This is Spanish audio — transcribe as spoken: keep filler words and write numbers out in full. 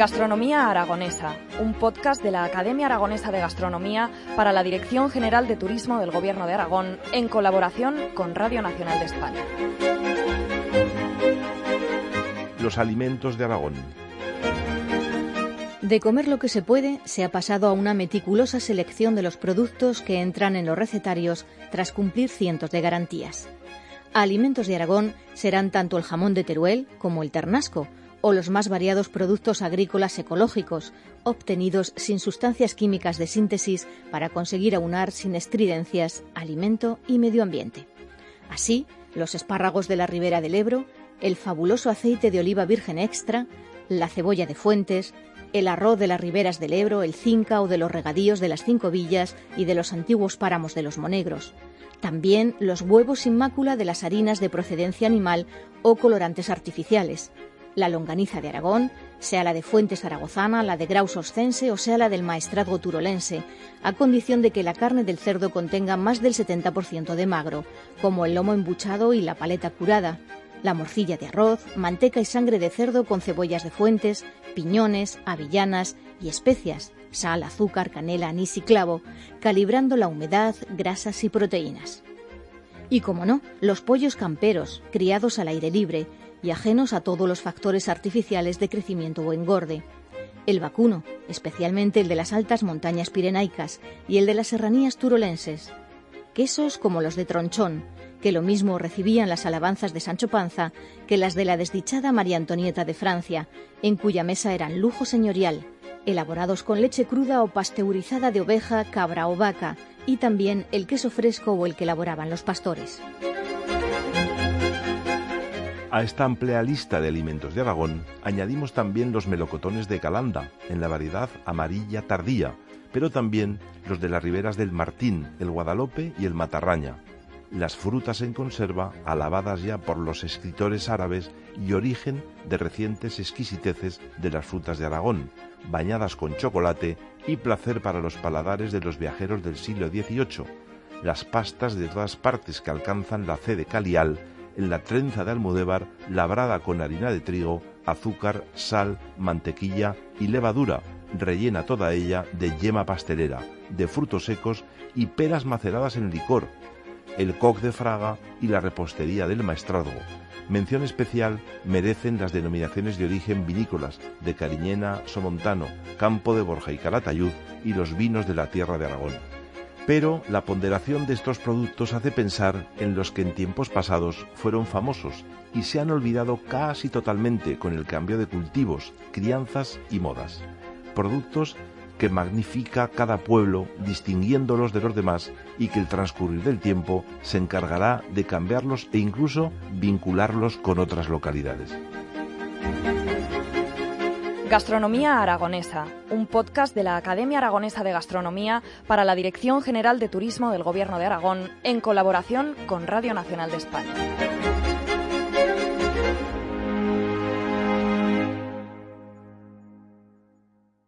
Gastronomía Aragonesa, un podcast de la Academia Aragonesa de Gastronomía para la Dirección General de Turismo del Gobierno de Aragón, en colaboración con Radio Nacional de España. Los alimentos de Aragón. De comer lo que se puede, se ha pasado a una meticulosa selección de los productos que entran en los recetarios tras cumplir cientos de garantías. Alimentos de Aragón serán tanto el jamón de Teruel como el ternasco, o los más variados productos agrícolas ecológicos, obtenidos sin sustancias químicas de síntesis para conseguir aunar sin estridencias alimento y medio ambiente. Así, los espárragos de la Ribera del Ebro, el fabuloso aceite de oliva virgen extra, la cebolla de Fuentes, el arroz de las riberas del Ebro, el cinca o de los regadíos de las Cinco Villas y de los antiguos páramos de los Monegros. También los huevos sin mácula de las harinas de procedencia animal o colorantes artificiales. La longaniza de Aragón, sea la de Fuentes zaragozana, la de Graus oscense o sea la del maestrazgo turolense, a condición de que la carne del cerdo contenga más del setenta por ciento de magro, como el lomo embuchado y la paleta curada, la morcilla de arroz, manteca y sangre de cerdo con cebollas de Fuentes, piñones, avellanas y especias, sal, azúcar, canela, anís y clavo, calibrando la humedad, grasas y proteínas. Y como no, los pollos camperos, criados al aire libre y ajenos a todos los factores artificiales de crecimiento o engorde. El vacuno, especialmente el de las altas montañas pirenaicas y el de las serranías turolenses. Quesos como los de Tronchón, que lo mismo recibían las alabanzas de Sancho Panza que las de la desdichada María Antonieta de Francia, en cuya mesa eran lujo señorial, elaborados con leche cruda o pasteurizada de oveja, cabra o vaca, y también el queso fresco o el que elaboraban los pastores. A esta amplia lista de alimentos de Aragón añadimos también los melocotones de Calanda, en la variedad amarilla tardía, pero también los de las riberas del Martín, el Guadalope y el Matarraña. Las frutas en conserva, alabadas ya por los escritores árabes y origen de recientes exquisiteces de las frutas de Aragón, bañadas con chocolate y placer para los paladares de los viajeros del siglo dieciocho, las pastas de todas partes que alcanzan la C de Calial, en la trenza de Almudévar labrada con harina de trigo, azúcar, sal, mantequilla y levadura, rellena toda ella de yema pastelera, de frutos secos y peras maceradas en licor, el coc de Fraga y la repostería del maestrazgo. Mención especial merecen las denominaciones de origen vinícolas de Cariñena, Somontano, Campo de Borja y Calatayud y los vinos de la tierra de Aragón. Pero la ponderación de estos productos hace pensar en los que en tiempos pasados fueron famosos y se han olvidado casi totalmente con el cambio de cultivos, crianzas y modas. Productos que magnifica cada pueblo distinguiéndolos de los demás y que el transcurrir del tiempo se encargará de cambiarlos e incluso vincularlos con otras localidades. Gastronomía Aragonesa, un podcast de la Academia Aragonesa de Gastronomía para la Dirección General de Turismo del Gobierno de Aragón, en colaboración con Radio Nacional de España.